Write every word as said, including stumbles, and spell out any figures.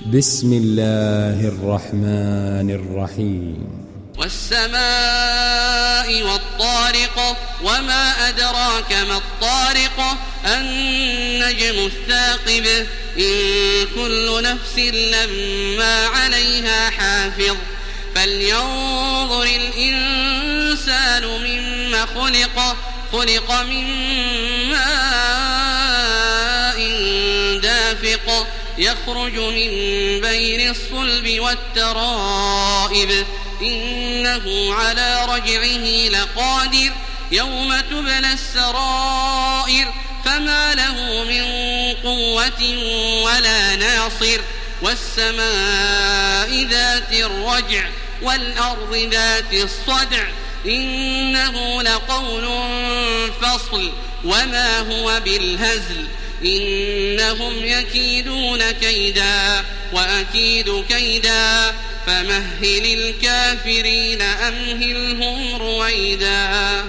بسم الله الرحمن الرحيم والسماء والطارق وما أدراك ما الطارق النجم الثاقب إن كل نفس لما عليها حافظ فلينظر الإنسان مما خلق خلق من ماء دافق يخرج من بين الصلب والترائب إنه على رجعه لقادر يوم تبلى السرائر فما له من قوة ولا ناصر والسماء ذات الرجع والأرض ذات الصدع إنه لقول فصل وما هو بالهزل إنهم يكيدون كيدا وأكيد كيدا فمهل الكافرين أمهلهم رويدا.